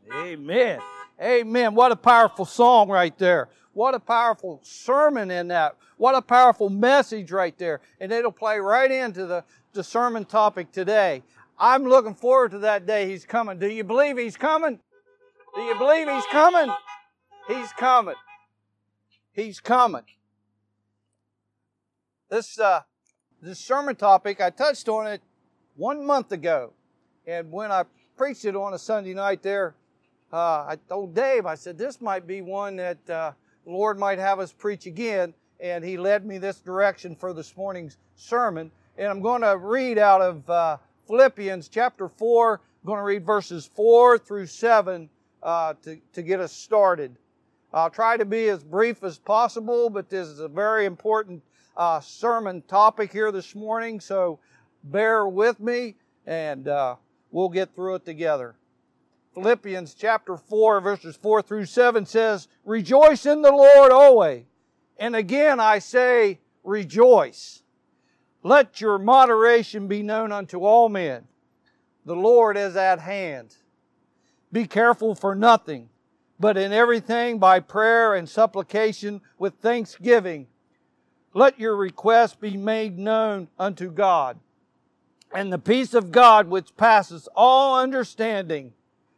Amen. Amen. What a powerful song right there. What a powerful sermon in that. What a powerful message right there. And it'll play right into the sermon topic today. I'm looking forward to that day He's coming. Do you believe He's coming? Do you believe He's coming? He's coming. He's coming. This sermon topic, I touched on it 1 month ago. And when I preached it on a Sunday night there, I told Dave, I said, this might be one that the Lord might have us preach again. And he led me this direction for this morning's sermon. And I'm going to read out of Philippians chapter 4. I'm going to read verses 4 through 7 to get us started. I'll try to be as brief as possible, but this is a very important sermon topic here this morning. So bear with me and we'll get through it together. Philippians chapter 4, verses 4 through 7 says, "Rejoice in the Lord always. And again I say, rejoice. Let your moderation be known unto all men. The Lord is at hand. Be careful for nothing, but in everything by prayer and supplication with thanksgiving. Let your requests be made known unto God. And the peace of God which passes all understanding."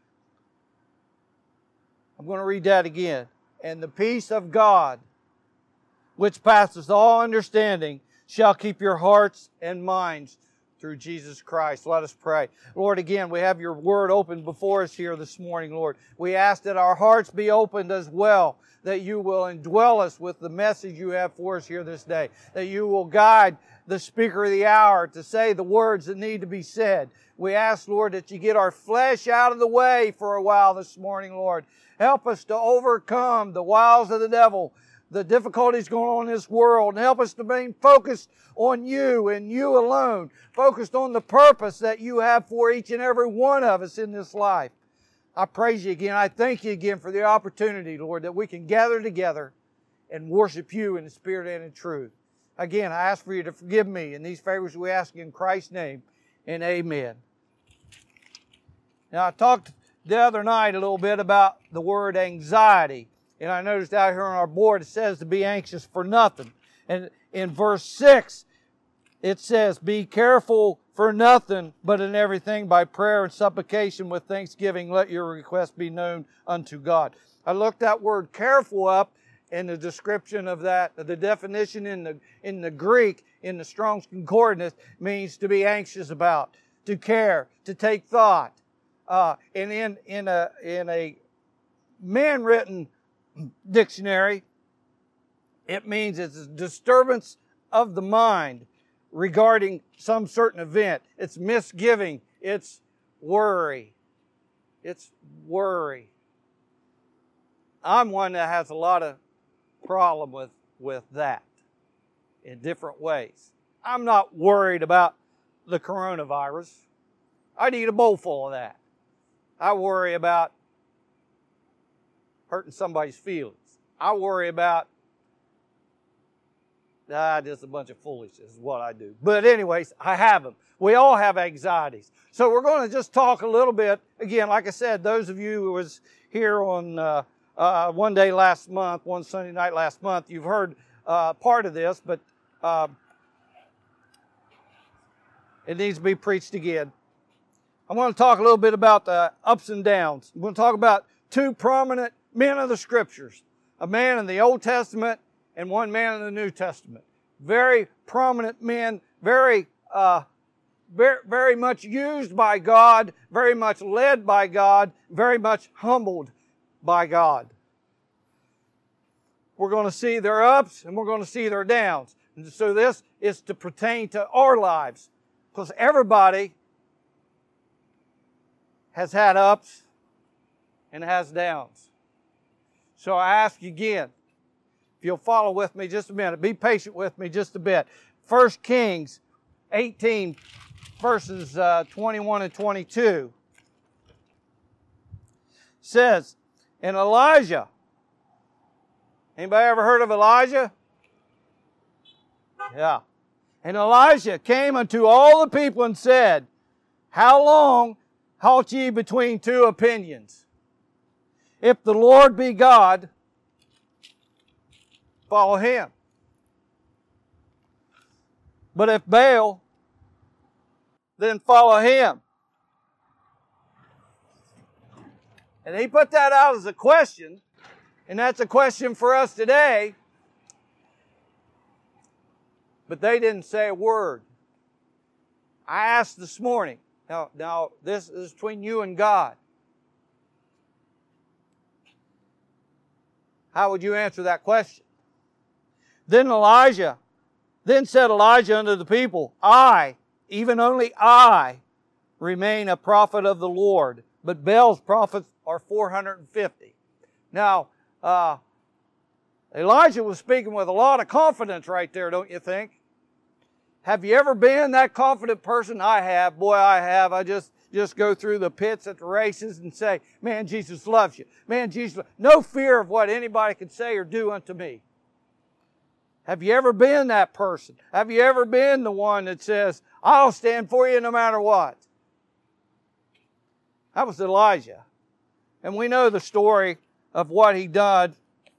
I'm going to read that again. "And the peace of God which passes all understanding shall keep your hearts and minds through Jesus Christ." Let us pray. Lord, again, we have your word open before us here this morning, Lord. We ask that our hearts be opened as well, that you will indwell us with the message you have for us here this day, that you will guide the speaker of the hour to say the words that need to be said. We ask, Lord, that you get our flesh out of the way for a while this morning, Lord. Help us to overcome the wiles of the devil, the difficulties going on in this world, and help us to remain focused on you and you alone, focused on the purpose that you have for each and every one of us in this life. I praise you again. I thank you again for the opportunity, Lord, that we can gather together and worship you in the Spirit and in truth. Again, I ask for you to forgive me, and these favors we ask in Christ's name, and amen. Now, I talked the other night a little bit about the word anxiety. And I noticed out here on our board it says to be anxious for nothing. And in verse 6, it says, "Be careful for nothing, but in everything by prayer and supplication with thanksgiving, let your requests be known unto God." I looked that word careful up in the description of that. The definition in the Greek, in the Strong's Concordance, means to be anxious about, to care, to take thought. And in a man-written dictionary, it means it's a disturbance of the mind regarding some certain event. It's misgiving. It's worry. It's worry. I'm one that has a lot of problem with that in different ways. I'm not worried about the coronavirus. I'd eat a bowl full of that. I worry about hurting somebody's feelings. I worry about just a bunch of foolishness is what I do. But anyways, I have them. We all have anxieties. So we're going to just talk a little bit. Again, like I said, those of you who was here on one day last month, one Sunday night last month, you've heard part of this, but it needs to be preached again. I want to talk a little bit about the ups and downs. I'm going to talk about two prominent men of the Scriptures, a man in the Old Testament and one man in the New Testament. Very prominent men, very much used by God, very much led by God, very much humbled by God. We're going to see their ups and we're going to see their downs. And so this is to pertain to our lives, because everybody has had ups and has downs. So I ask you again, if you'll follow with me just a minute, be patient with me just a bit. 1 Kings 18, verses 21 and 22 says, "And Elijah," anybody ever heard of Elijah? Yeah. "And Elijah came unto all the people and said, How long halt ye between two opinions?" If the Lord be God, follow Him. But if Baal, then follow him. And he put that out as a question, and that's a question for us today. But they didn't say a word. I asked this morning, now this is between you and God. How would you answer that question? Then said Elijah unto the people, I, even only I, remain a prophet of the Lord, but Baal's prophets are 450. Now, Elijah was speaking with a lot of confidence right there, don't you think? Have you ever been that confident person? I have. Boy, I have. I just go through the pits at the races and say, man, Jesus loves you. Man, Jesus, no fear of what anybody can say or do unto me. Have you ever been that person? Have you ever been the one that says, I'll stand for you no matter what? That was Elijah. And we know the story of what he did.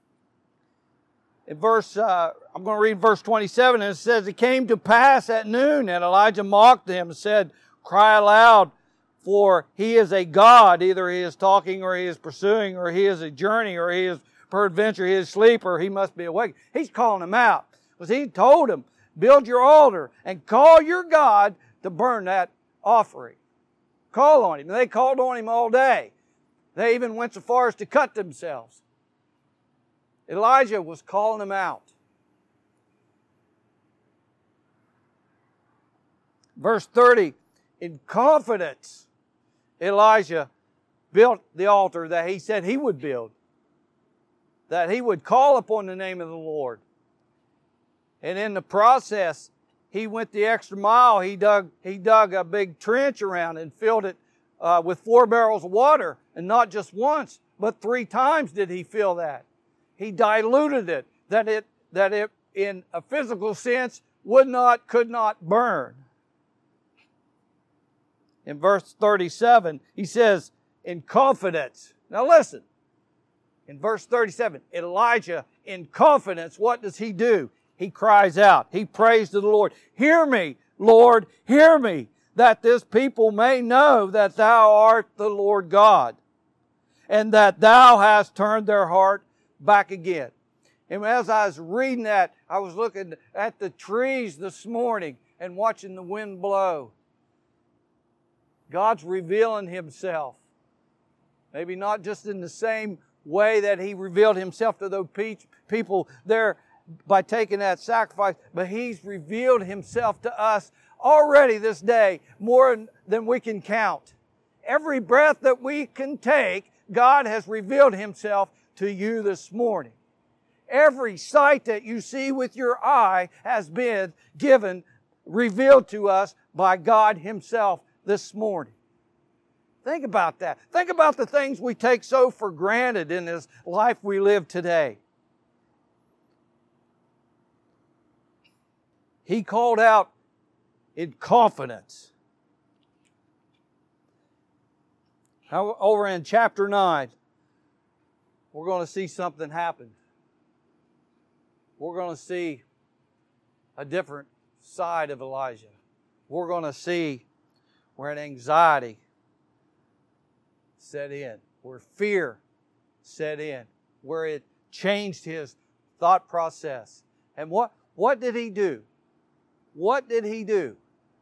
I'm going to read verse 27, and it says, it came to pass at noon that Elijah mocked them and said, cry aloud, for he is a God. Either he is talking, or he is pursuing, or he is a journey, or he is peradventure he is asleep, or he must be awake. He's calling them out. Because he told them, build your altar and call your God to burn that offering. Call on him. And they called on him all day. They even went so far as to cut themselves. Elijah was calling them out. Verse 30, in confidence, Elijah built the altar that he said he would build. That he would call upon the name of the Lord. And in the process, he went the extra mile. He dug a big trench around and filled it with 4 barrels of water. And not just once, but 3 times did he fill that. He diluted it, that it in a physical sense could not burn. In verse 37, he says, in confidence. Now listen. In verse 37, Elijah, in confidence, what does he do? He cries out. He prays to the Lord. Hear me, Lord, hear me, that this people may know that thou art the Lord God, and that thou hast turned their heart back again. And as I was reading that, I was looking at the trees this morning and watching the wind blow. God's revealing Himself. Maybe not just in the same way that He revealed Himself to those people there by taking that sacrifice, but He's revealed Himself to us already this day more than we can count. Every breath that we can take, God has revealed Himself to you this morning. Every sight that you see with your eye has been revealed to us by God Himself this morning. Think about that. Think about the things we take so for granted in this life we live today. He called out in confidence. Over in chapter 9, we're going to see something happen. We're going to see a different side of Elijah. We're going to see where an anxiety set in, where fear set in, where it changed his thought process. And what did he do? What did he do?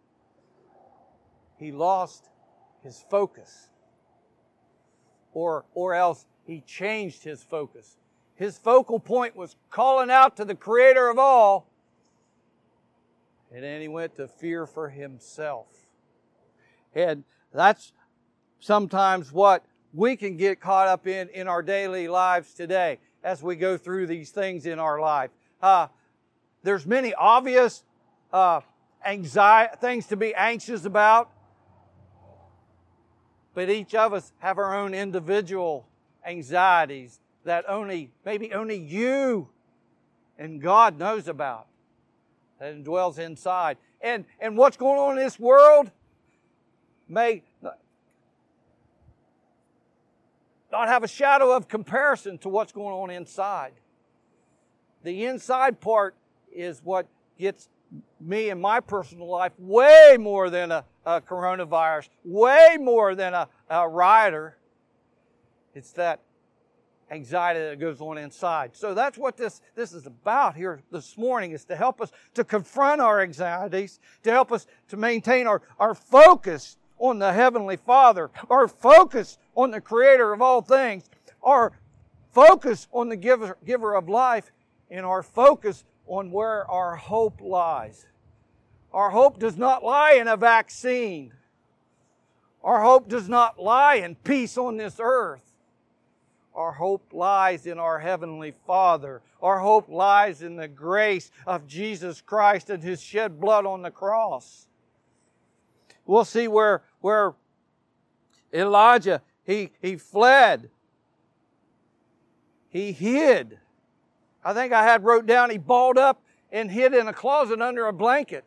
He lost his focus. Or else he changed his focus. His focal point was calling out to the Creator of all. And then he went to fear for himself. And that's sometimes what we can get caught up in our daily lives today as we go through these things in our life. There's many obvious things to be anxious about, but each of us have our own individual anxieties that maybe only you and God knows about, that dwells inside. And what's going on in this world not have a shadow of comparison to what's going on inside. The inside part is what gets me in my personal life way more than a coronavirus, way more than a rioter. It's that anxiety that goes on inside. So that's what this is about here this morning, is to help us to confront our anxieties, to help us to maintain our focus on the Heavenly Father, our focus on the Creator of all things, our focus on the giver of life, and our focus on where our hope lies. Our hope does not lie in a vaccine. Our hope does not lie in peace on this earth. Our hope lies in our Heavenly Father. Our hope lies in the grace of Jesus Christ and His shed blood on the cross. We'll see where Elijah, he fled. He hid. I think I had wrote down, he balled up and hid in a closet under a blanket.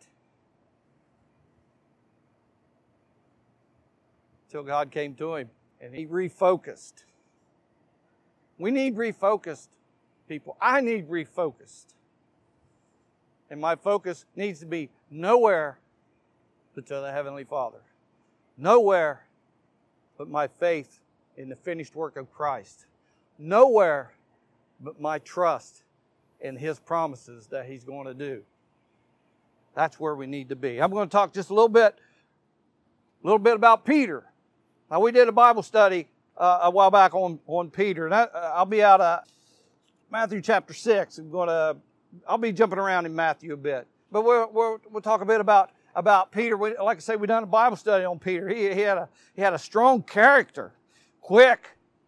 Till God came to him and he refocused. We need refocused people. I need refocused. And my focus needs to be nowhere but to the Heavenly Father. Nowhere but my faith in the finished work of Christ. Nowhere but my trust in His promises that He's going to do. That's where we need to be. I'm going to talk just a little bit about Peter. Now, we did a Bible study a while back on Peter, and I'll be out of Matthew chapter 6. I'll be jumping around in Matthew a bit, but we'll talk a bit about Peter. Like I say, we done a Bible study on Peter. He had a strong character, quick,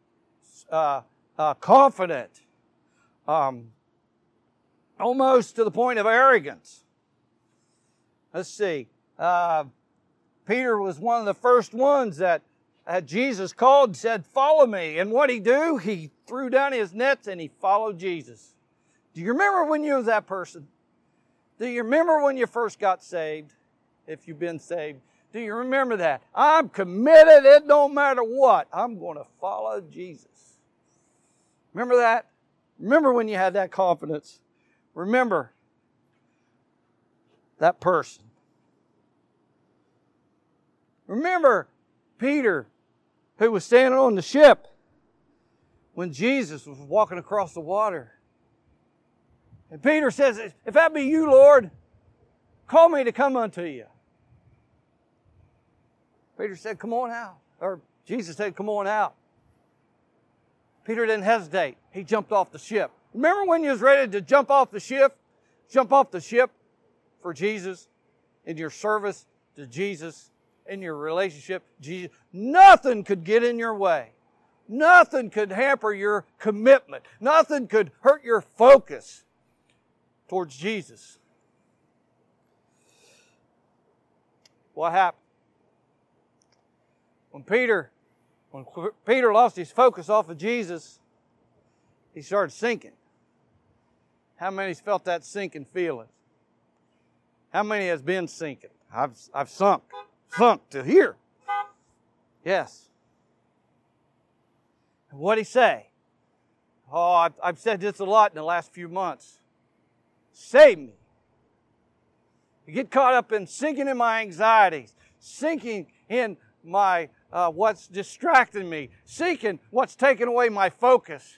confident, almost to the point of arrogance. Let's see. Peter was one of the first ones that Jesus called and said, "Follow me." And what did he do? He threw down his nets and he followed Jesus. Do you remember when you was that person? Do you remember when you first got saved? If you've been saved, do you remember that? I'm committed. It don't matter what. I'm going to follow Jesus. Remember that? Remember when you had that confidence? Remember that person. Remember Peter, who was standing on the ship when Jesus was walking across the water. And Peter says, "If that be you, Lord, call me to come unto you." Peter said, "Come on out." Or Jesus said, "Come on out." Peter didn't hesitate. He jumped off the ship. Remember when you was ready to jump off the ship? Jump off the ship for Jesus, in your service to Jesus, in your relationship to Jesus. Nothing could get in your way. Nothing could hamper your commitment. Nothing could hurt your focus towards Jesus. What happened? When Peter lost his focus off of Jesus, he started sinking. How many's felt that sinking feeling? How many has been sinking? I've sunk to here. Yes. And what'd he say? Oh, I've said this a lot in the last few months. Save me. You get caught up in sinking in my anxieties, sinking in my what's distracting me, sinking what's taking away my focus.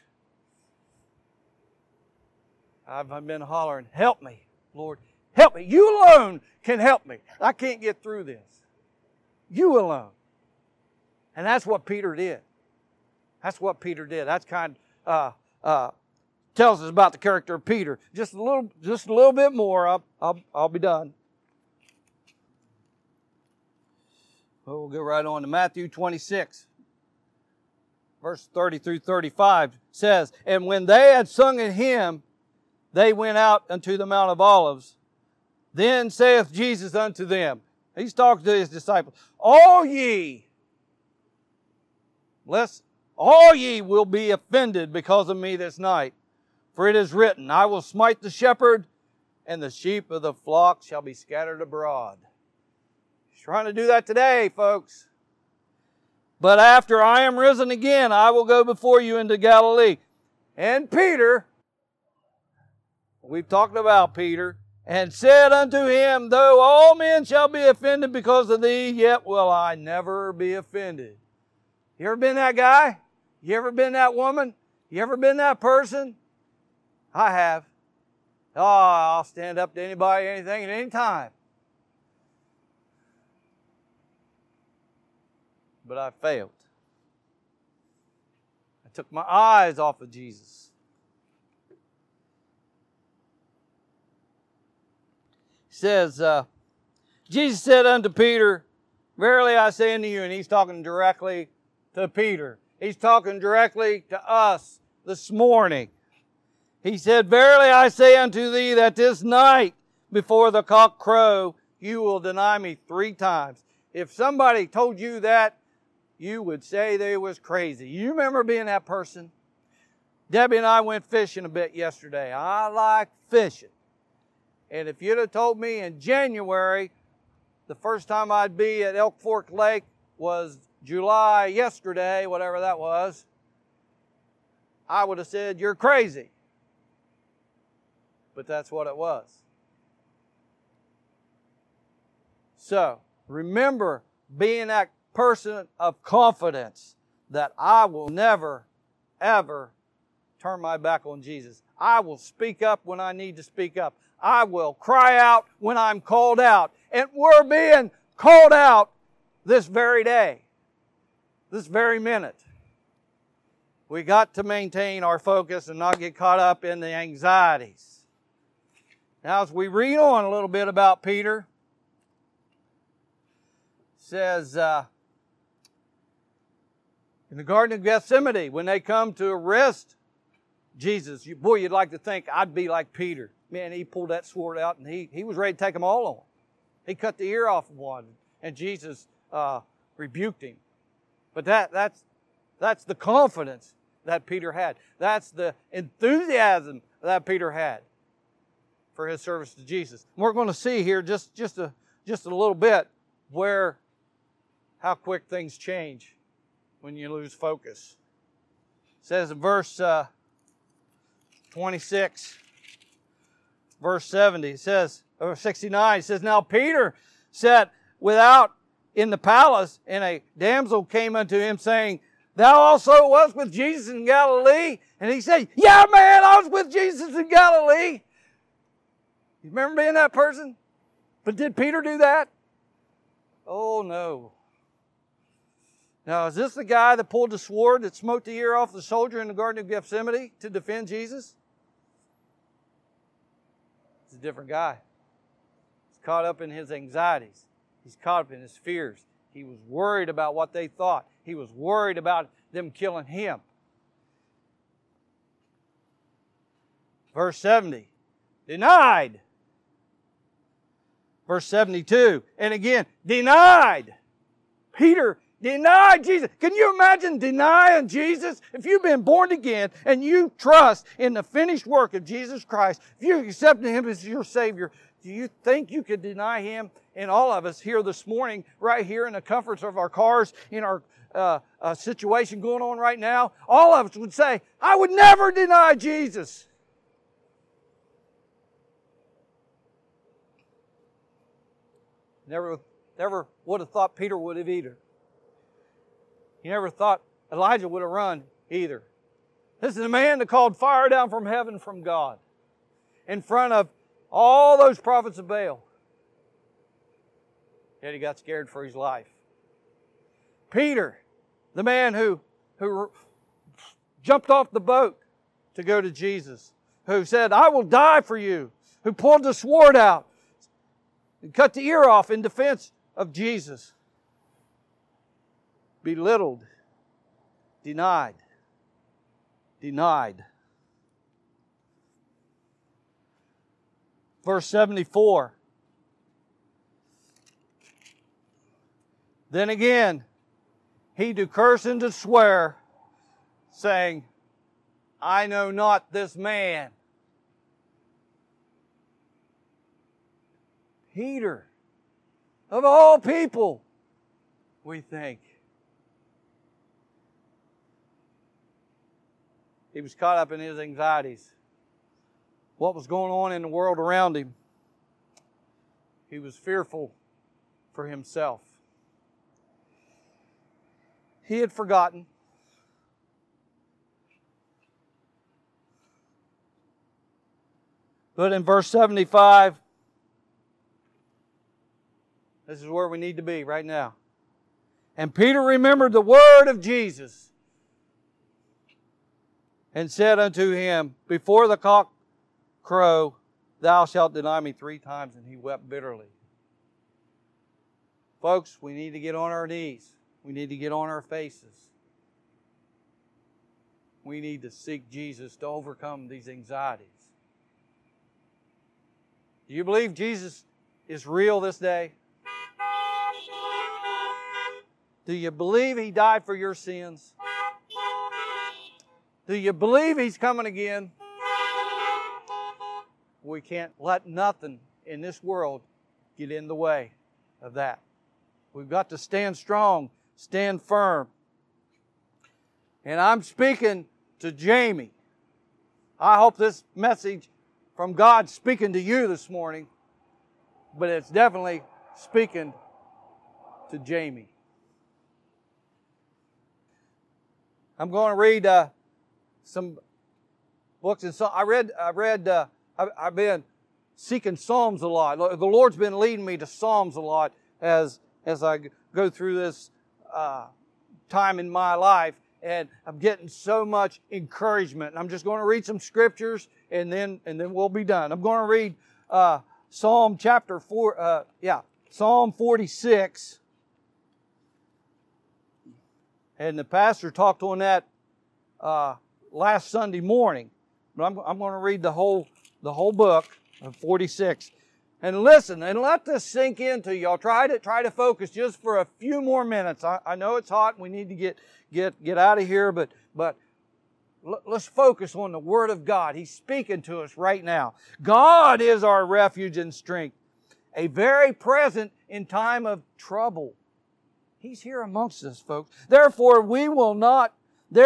I've been hollering, "Help me, Lord. Help me. You alone can help me. I can't get through this. You alone." And that's what Peter did. That's what Peter did. That's kind of tells us about the character of Peter. Just a little bit more. I'll be done. Well, we'll go right on to Matthew 26, verse 30 through 35 says, "And when they had sung a hymn, they went out unto the Mount of Olives. Then saith Jesus unto them," He's talking to His disciples, all ye will be offended because of me this night. For it is written, I will smite the shepherd, and the sheep of the flock shall be scattered abroad. He's trying to do that today, folks. But after I am risen again, I will go before you into Galilee. And Peter, we've talked about Peter, and said unto him, Though all men shall be offended because of thee, yet will I never be offended. You ever been that guy? You ever been that woman? You ever been that person? I have. Oh, I'll stand up to anybody, anything, at any time. But I failed. I took my eyes off of Jesus. He says, Jesus said unto Peter, Verily I say unto you, and he's talking directly to Peter. He's talking directly to us this morning. He said, Verily I say unto thee that this night before the cock crow, you will deny me 3 times. If somebody told you that, you would say they was crazy. You remember being that person? Debbie and I went fishing a bit yesterday. I like fishing. And if you'd have told me in January, the first time I'd be at Elk Fork Lake was July yesterday, whatever that was, I would have said, you're crazy. But that's what it was. So, remember being that person of confidence that I will never, ever turn my back on Jesus. I will speak up when I need to speak up. I will cry out when I'm called out. And we're being called out this very day, this very minute. We got to maintain our focus and not get caught up in the anxieties. Now, as we read on a little bit about Peter, it says, in the Garden of Gethsemane, when they come to arrest Jesus, you'd like to think I'd be like Peter. Man, he pulled that sword out and he was ready to take them all on. He cut the ear off of one, and Jesus rebuked him. But that's the confidence that Peter had. That's the enthusiasm that Peter had for his service to Jesus. And we're going to see here just a little bit how quick things change when you lose focus. It says in verse 26, verse 70, it says, or 69, it says, Now Peter sat without in the palace, and a damsel came unto him, saying, Thou also wast with Jesus in Galilee? And he said, Yeah, man, I was with Jesus in Galilee. You remember being that person? But did Peter do that? Oh, no. Now, is this the guy that pulled the sword that smote the ear off the soldier in the Garden of Gethsemane to defend Jesus? It's a different guy. He's caught up in his anxieties. He's caught up in his fears. He was worried about what they thought. He was worried about them killing him. Verse 70, denied. Verse 72, and again, denied. Peter denied Jesus. Can you imagine denying Jesus? If you've been born again and you trust in the finished work of Jesus Christ, if you accept Him as your Savior, do you think you could deny Him? And all of us here this morning, right here in the comforts of our cars, in our situation going on right now, all of us would say, I would never deny Jesus. Never would have thought Peter would have either. He never thought Elijah would have run either. This is a man that called fire down from heaven from God in front of all those prophets of Baal. Yet he got scared for his life. Peter, the man who jumped off the boat to go to Jesus, who said, I will die for you, who pulled the sword out and cut the ear off in defense of Jesus. Belittled, denied. Verse 74. Then again, he do curse and to swear, saying, I know not this man. Peter, of all people, we think. He was caught up in his anxieties. What was going on in the world around him? He was fearful for himself. He had forgotten. But in verse 75, this is where we need to be right now. And Peter remembered the word of Jesus and said unto him, before the cock crow, thou shalt deny me 3 times. And he wept bitterly. Folks, we need to get on our knees. We need to get on our faces. We need to seek Jesus to overcome these anxieties. Do you believe Jesus is real this day? Do you believe He died for your sins? Do you believe He's coming again? We can't let nothing in this world get in the way of that. We've got to stand strong, stand firm. And I'm speaking to Jamie. I hope this message from God speaking to you this morning, but it's definitely speaking to Jamie. I'm going to read some books and so I've been seeking Psalms a lot. The Lord's been leading me to Psalms a lot as I go through this time in my life, and I'm getting so much encouragement. And I'm just going to read some scriptures, and then we'll be done. I'm going to read Psalm 46. And the pastor talked on that last Sunday morning. But I'm going to read the whole book of 46. And listen, and let this sink into y'all. Try to focus just for a few more minutes. I know it's hot and we need to get out of here, but let's focus on the Word of God. He's speaking to us right now. God is our refuge and strength, a very present in time of trouble. He's here amongst us, folks. Therefore will not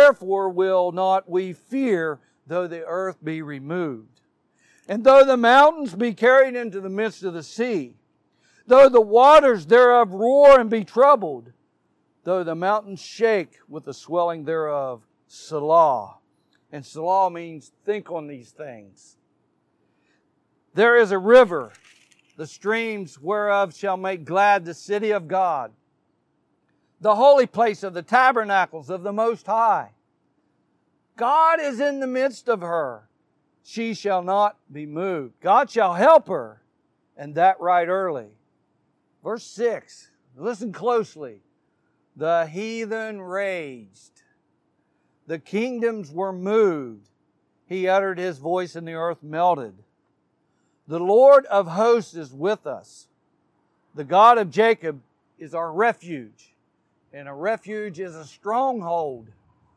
we fear, though the earth be removed, and though the mountains be carried into the midst of the sea, though the waters thereof roar and be troubled, though the mountains shake with the swelling thereof. Selah. And Selah means think on these things. There is a river, the streams whereof shall make glad the city of God, the holy place of the tabernacles of the Most High. God is in the midst of her. She shall not be moved. God shall help her, and that right early. Verse 6, listen closely. The heathen raged. The kingdoms were moved. He uttered His voice, and the earth melted. The Lord of hosts is with us. The God of Jacob is our refuge. And a refuge is a stronghold.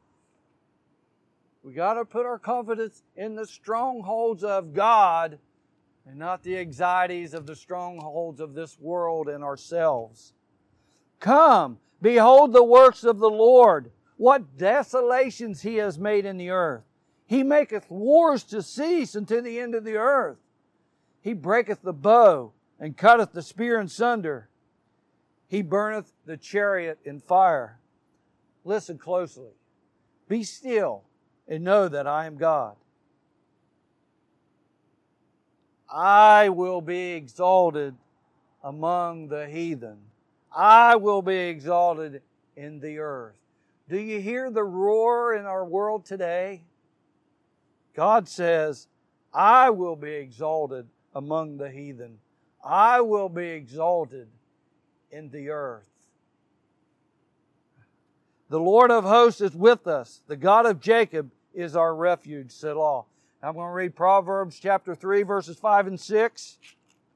We got to put our confidence in the strongholds of God and not the anxieties of the strongholds of this world and ourselves. Come, behold the works of the Lord, what desolations He has made in the earth. He maketh wars to cease unto the end of the earth. He breaketh the bow and cutteth the spear in sunder. He burneth the chariot in fire. Listen closely. Be still and know that I am God. I will be exalted among the heathen. I will be exalted in the earth. Do you hear the roar in our world today? God says, I will be exalted among the heathen. I will be exalted in the earth. The Lord of hosts is with us. The God of Jacob is our refuge. Selah. I'm going to read Proverbs chapter 3, verses 5 and 6. It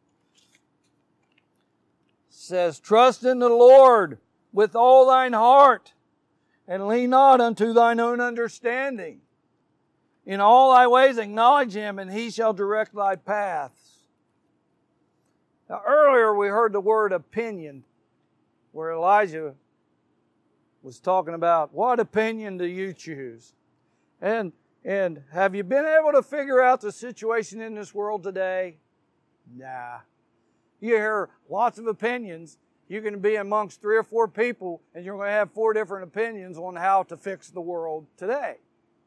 says, trust in the Lord with all thine heart, and lean not unto thine own understanding. In all thy ways acknowledge Him, and He shall direct thy paths. Now earlier we heard the word opinion, where Elijah was talking about, what opinion do you choose? And And have you been able to figure out the situation in this world today? Nah. You hear lots of opinions. You're going to be amongst 3 or 4 people, and you're going to have 4 different opinions on how to fix the world today.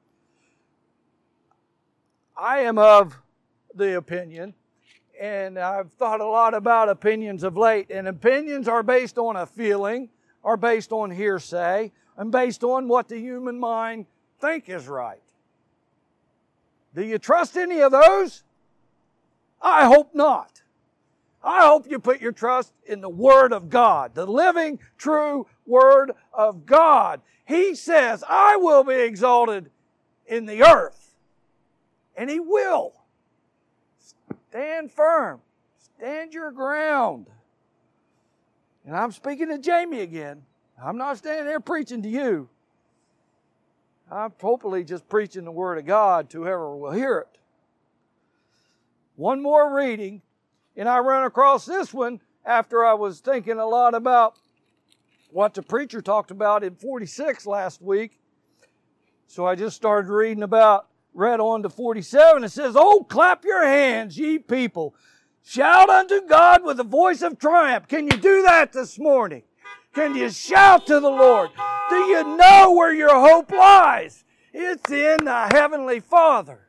I am of the opinion, and I've thought a lot about opinions of late, and opinions are based on a feeling, are based on hearsay, and based on what the human mind think is right. Do you trust any of those? I hope not. I hope you put your trust in the Word of God, the living, true Word of God. He says, I will be exalted in the earth. And He will. Stand firm. Stand your ground. And I'm speaking to Jamie again. I'm not standing there preaching to you. I'm hopefully just preaching the Word of God to whoever will hear it. One more reading, and I run across this one after I was thinking a lot about what the preacher talked about in 46 last week. So I just started read on to 47. It says, "Oh, clap your hands, ye people. Shout unto God with a voice of triumph." Can you do that this morning? Can you shout to the Lord? Do you know where your hope lies? It's in the Heavenly Father.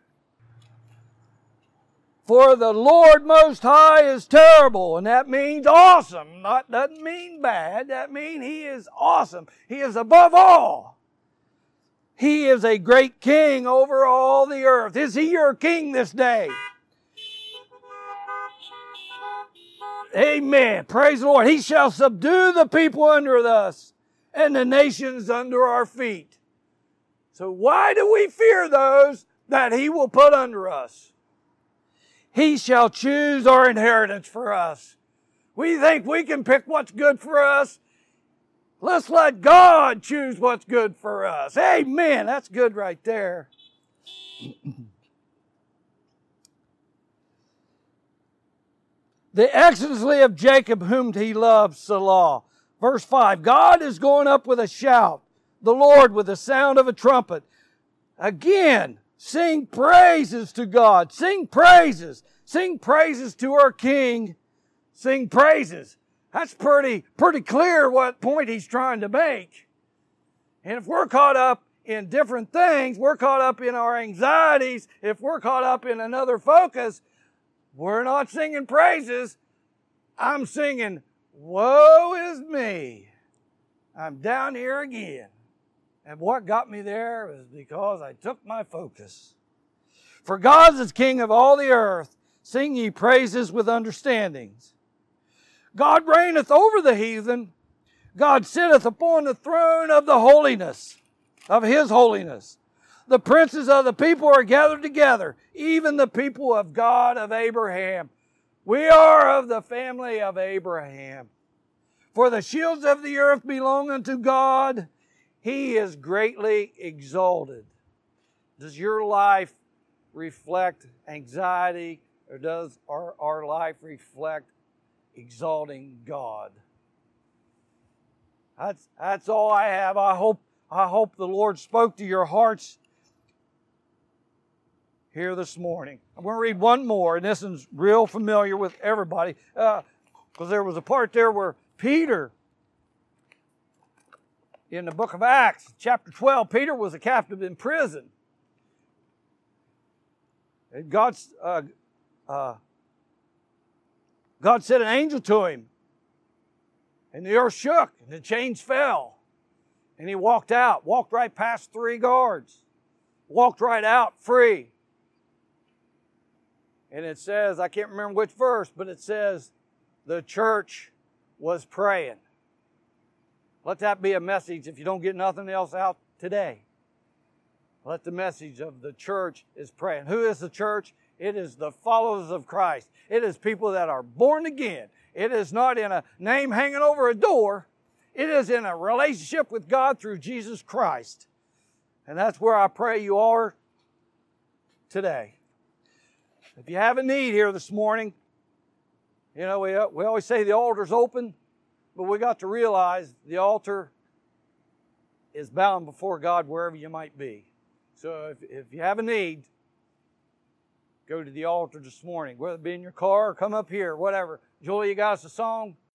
For the Lord Most High is terrible, and that means awesome. Doesn't mean bad. That means He is awesome. He is above all. He is a great king over all the earth. Is He your king this day? Amen. Praise the Lord. He shall subdue the people under us and the nations under our feet. So why do we fear those that He will put under us? He shall choose our inheritance for us. We think we can pick what's good for us. Let's let God choose what's good for us. Amen. That's good right there. The excellency of Jacob whom He loved, Selah. Verse 5, God is going up with a shout, the Lord with the sound of a trumpet. Again, sing praises to God. Sing praises. Sing praises to our King. Sing praises. That's pretty clear what point He's trying to make. And if we're caught up in different things, we're caught up in our anxieties, if we're caught up in another focus, we're not singing praises. I'm singing, woe is me. I'm down here again. And what got me there was because I took my focus. For God is King of all the earth. Sing ye praises with understandings. God reigneth over the heathen. God sitteth upon the throne of the holiness, of His holiness. The princes of the people are gathered together, even the people of God of Abraham. We are of the family of Abraham. For the shields of the earth belong unto God. He is greatly exalted. Does your life reflect anxiety, or does our life reflect exalting God? That's all I have. I hope the Lord spoke to your hearts here this morning. I'm going to read one more, and this is real familiar with everybody, because there was a part there where Peter, in the book of Acts, chapter 12, Peter was a captive in prison. And God sent an angel to him, and the earth shook, and the chains fell. And he walked right past 3 guards, walked right out free. And it says, I can't remember which verse, but it says, the church was praying. Let that be a message if you don't get nothing else out today. Let the message of the church is praying. Who is the church? It is the followers of Christ. It is people that are born again. It is not in a name hanging over a door. It is in a relationship with God through Jesus Christ. And that's where I pray you are today. If you have a need here this morning, you know, we always say the altar's open, but we got to realize the altar is bound before God wherever you might be. So if you have a need, go to the altar this morning, whether it be in your car or come up here, whatever. Julie, you got us a song?